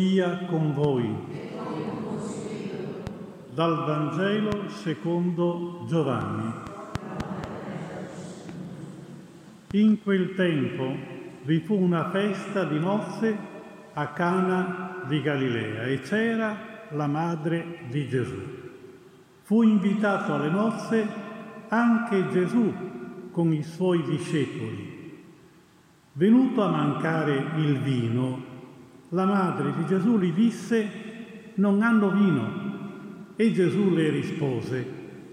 sia con voi. Dal Vangelo secondo Giovanni. In quel tempo vi fu una festa di nozze a Cana di Galilea e c'era la madre di Gesù. Fu invitato alle nozze anche Gesù con i suoi discepoli. Venuto a mancare il vino, la madre di Gesù gli disse: non hanno vino. E Gesù le rispose: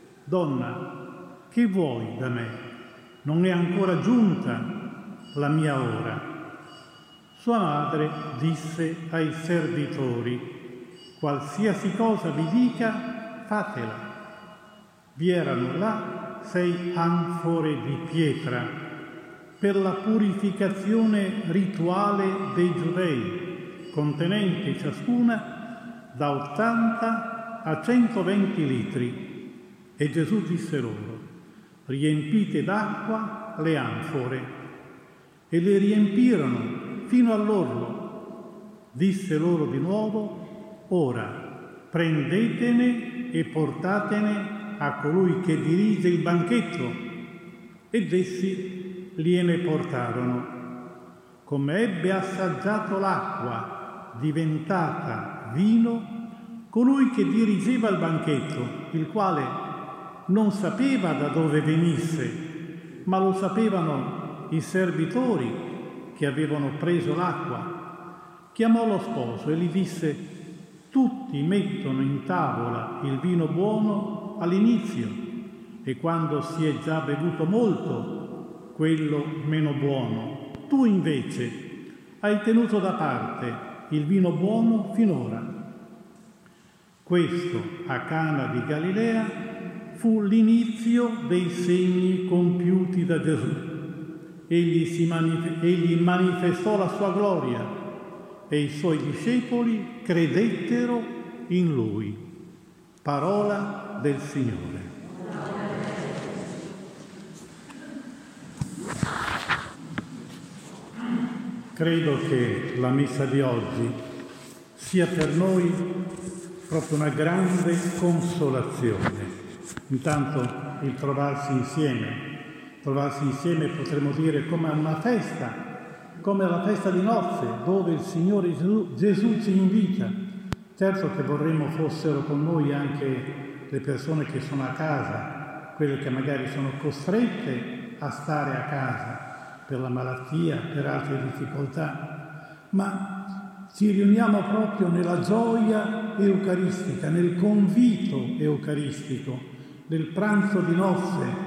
donna, che vuoi da me? Non è ancora giunta la mia ora. Sua madre disse ai servitori: qualsiasi cosa vi dica, fatela. Vi erano là 6 anfore di pietra per la purificazione rituale dei giudei, contenenti ciascuna da 80 a 120 litri. E Gesù disse loro: riempite d'acqua le anfore. E le riempirono fino all'orlo. Disse loro di nuovo: ora prendetene e portatene a colui che dirige il banchetto. Ed essi gliene portarono. Come ebbe assaggiato l'acqua diventata vino, colui che dirigeva il banchetto, il quale non sapeva da dove venisse, ma lo sapevano i servitori che avevano preso l'acqua, chiamò lo sposo e gli disse: tutti mettono in tavola il vino buono all'inizio e quando si è già bevuto molto, quello meno buono. Tu invece hai tenuto da parte il vino buono finora. Questo a Cana di Galilea fu l'inizio dei segni compiuti da Gesù. Egli manifestò la sua gloria e i suoi discepoli credettero in lui. Parola del Signore. Credo che la messa di oggi sia per noi proprio una grande consolazione. Intanto il trovarsi insieme potremmo dire come a una festa, come alla festa di nozze, dove il Signore Gesù ci invita. Certo che vorremmo fossero con noi anche le persone che sono a casa, quelle che magari sono costrette a stare a casa per la malattia, per altre difficoltà, ma ci riuniamo proprio nella gioia eucaristica, nel convito eucaristico, del pranzo di nozze,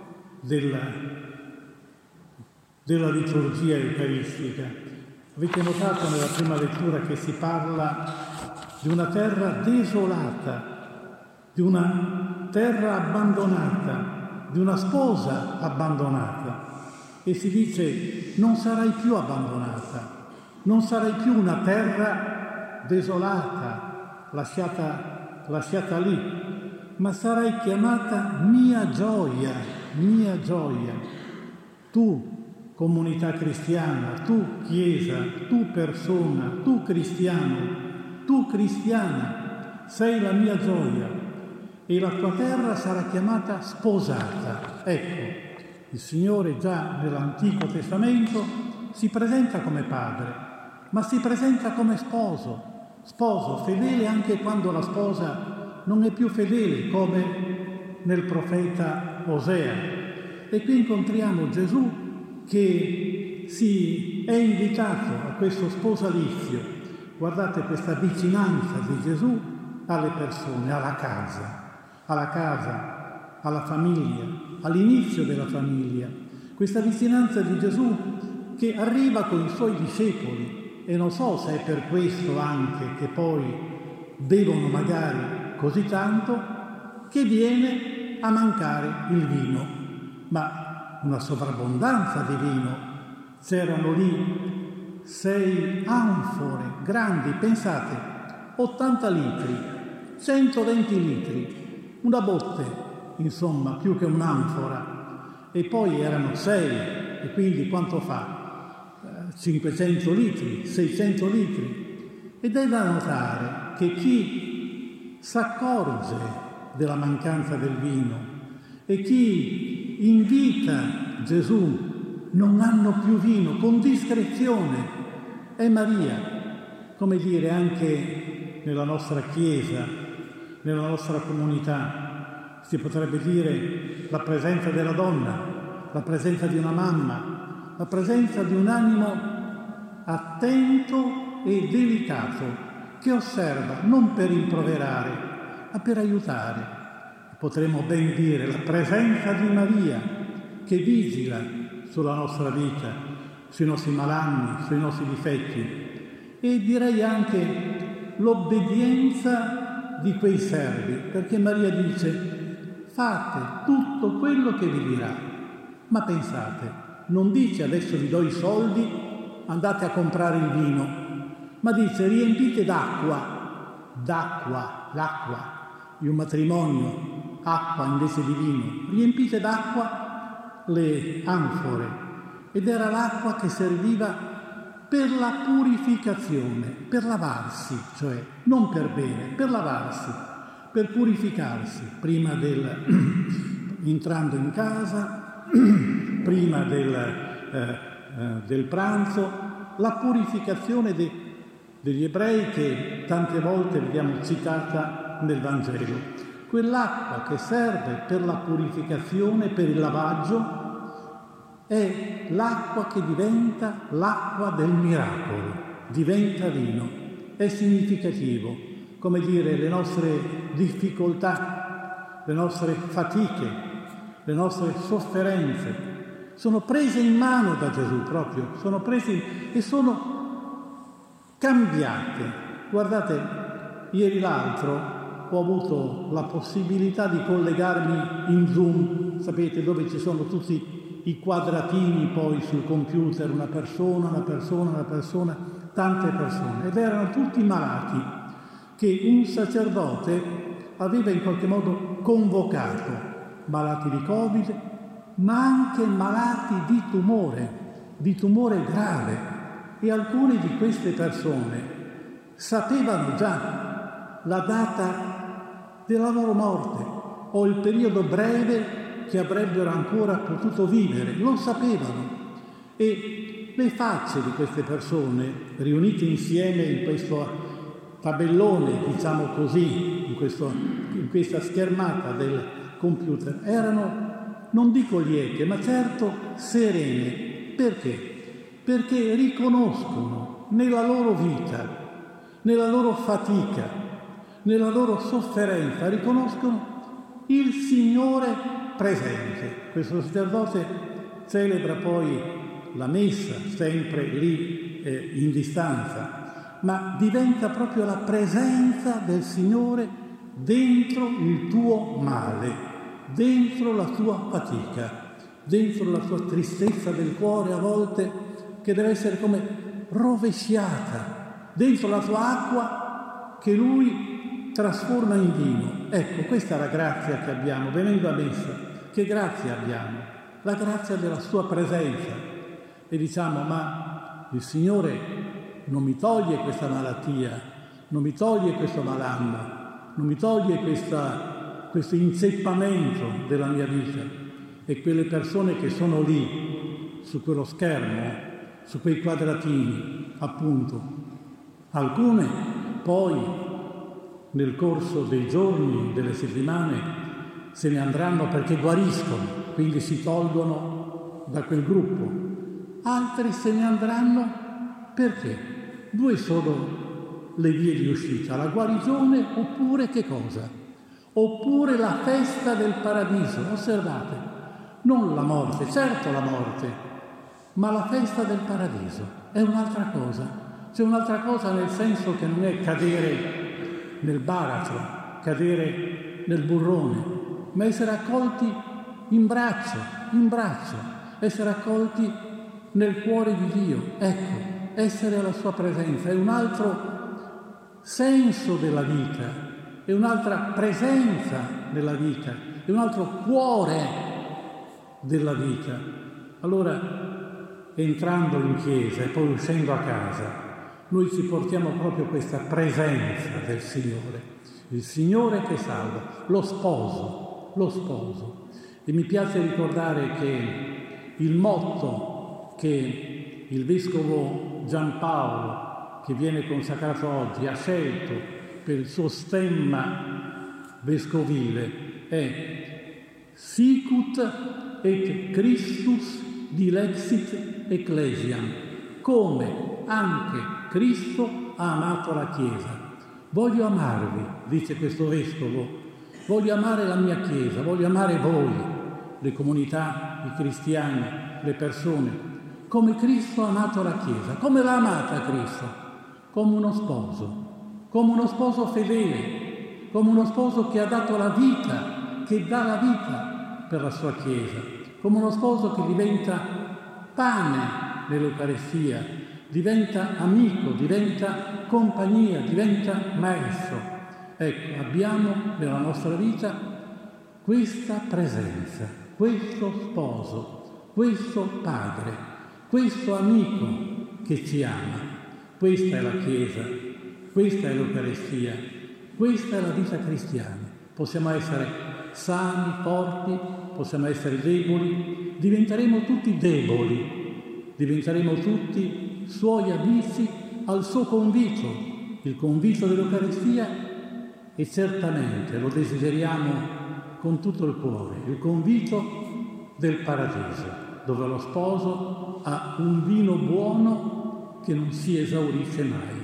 della liturgia eucaristica. Avete notato nella prima lettura che si parla di una terra desolata, di una terra abbandonata, di una sposa abbandonata. E si dice: non sarai più abbandonata, non sarai più una terra desolata, lasciata lì, ma sarai chiamata mia gioia, mia gioia. Tu, comunità cristiana, tu, Chiesa, tu, persona, tu, cristiano, tu, cristiana, sei la mia gioia e la tua terra sarà chiamata sposata. Ecco, il Signore già nell'Antico Testamento si presenta come padre, ma si presenta come sposo fedele anche quando la sposa non è più fedele, come nel profeta Osea. E qui incontriamo Gesù che si è invitato a questo sposalizio. Guardate questa vicinanza di Gesù alle persone, alla casa, alla famiglia, all'inizio della famiglia. Questa vicinanza di Gesù che arriva con i suoi discepoli, e non so se è per questo anche che poi bevono magari così tanto, che viene a mancare il vino, ma una sovrabbondanza di vino. C'erano lì 6 anfore grandi, pensate, 80 litri, 120 litri, una botte, insomma, più che un'anfora. E poi erano 6, e quindi quanto fa? 500 litri, 600 litri. Ed è da notare che chi s'accorge della mancanza del vino e chi invita Gesù, non hanno più vino, con discrezione, è Maria. Come dire, anche nella nostra Chiesa, nella nostra comunità, si potrebbe dire la presenza della donna, la presenza di una mamma, la presenza di un animo attento e delicato, che osserva non per rimproverare, ma per aiutare. Potremmo ben dire la presenza di Maria, che vigila sulla nostra vita, sui nostri malanni, sui nostri difetti, e direi anche l'obbedienza di quei servi, perché Maria dice: fate tutto quello che vi dirà. Ma pensate, non dice adesso vi do i soldi, andate a comprare il vino, ma dice riempite l'acqua di un matrimonio, acqua invece di vino, riempite d'acqua le anfore, ed era l'acqua che serviva per la purificazione, per lavarsi, cioè non per bere, per lavarsi, per purificarsi, prima entrando in casa, prima del pranzo, la purificazione degli ebrei che tante volte vediamo citata nel Vangelo. Quell'acqua che serve per la purificazione, per il lavaggio, è l'acqua che diventa l'acqua del miracolo, diventa vino. È significativo, come dire, le nostre difficoltà, le nostre fatiche, le nostre sofferenze sono prese in mano da Gesù proprio, sono prese e sono cambiate. Guardate, ieri l'altro ho avuto la possibilità di collegarmi in Zoom, sapete, dove ci sono tutti i quadratini poi sul computer, una persona, tante persone, ed erano tutti malati che un sacerdote aveva in qualche modo convocato, malati di Covid, ma anche malati di tumore grave, e alcune di queste persone sapevano già la data della loro morte o il periodo breve che avrebbero ancora potuto vivere, lo sapevano. E le facce di queste persone riunite insieme in questo tabellone, diciamo così, in questa schermata del computer, erano, non dico liete, ma certo serene. Perché? Perché riconoscono nella loro vita, nella loro fatica, nella loro sofferenza, riconoscono il Signore presente. Questo sacerdote celebra poi la messa sempre lì in distanza, ma diventa proprio la presenza del Signore dentro il tuo male, dentro la tua fatica, dentro la tua tristezza del cuore a volte che deve essere come rovesciata, dentro la tua acqua che Lui trasforma in vino. Ecco, questa è la grazia che abbiamo venendo a messa. Che grazia abbiamo? La grazia della sua presenza. E diciamo: ma il Signore non mi toglie questa malattia, non mi toglie questo malanno, non mi toglie questo inceppamento della mia vita. E quelle persone che sono lì, su quello schermo, su quei quadratini, appunto, alcune poi nel corso dei giorni, delle settimane, se ne andranno perché guariscono, quindi si tolgono da quel gruppo. Altri se ne andranno perché? Due sono le vie di uscita: la guarigione oppure che cosa? Oppure la festa del paradiso. Osservate, non la morte, certo la morte, ma la festa del paradiso è un'altra cosa. C'è un'altra cosa, nel senso che non è cadere nel baratro, cadere nel burrone, ma essere accolti in braccio, essere accolti nel cuore di Dio. Ecco, essere alla sua presenza è un altro senso della vita, è un'altra presenza nella vita, è un altro cuore della vita. Allora, entrando in chiesa e poi uscendo a casa, noi ci portiamo proprio questa presenza del Signore, il Signore che salva, lo sposo, lo sposo. E mi piace ricordare che il motto che il Vescovo Giampaolo, che viene consacrato oggi, ha scelto per il suo stemma vescovile è Sicut et Christus dilexit Ecclesiam, come anche Cristo ha amato la Chiesa. Voglio amarvi, dice questo Vescovo, voglio amare la mia Chiesa, voglio amare voi, le comunità, i cristiani, le persone, come Cristo ha amato la Chiesa. Come l'ha amata Cristo? Come uno sposo fedele, come uno sposo che ha dato la vita, che dà la vita per la sua Chiesa, come uno sposo che diventa pane nell'Eucaristia, diventa amico, diventa compagnia, diventa maestro. Ecco, abbiamo nella nostra vita questa presenza, questo sposo, questo padre, questo amico che ci ama. Questa è la Chiesa, questa è l'Eucaristia, questa è la vita cristiana. Possiamo essere sani, forti, possiamo essere deboli, diventeremo tutti deboli, diventeremo tutti suoi amici al suo convito, il convito dell'Eucaristia, e certamente lo desideriamo con tutto il cuore, il convito del paradiso, dove lo sposo ha un vino buono che non si esaurisce mai.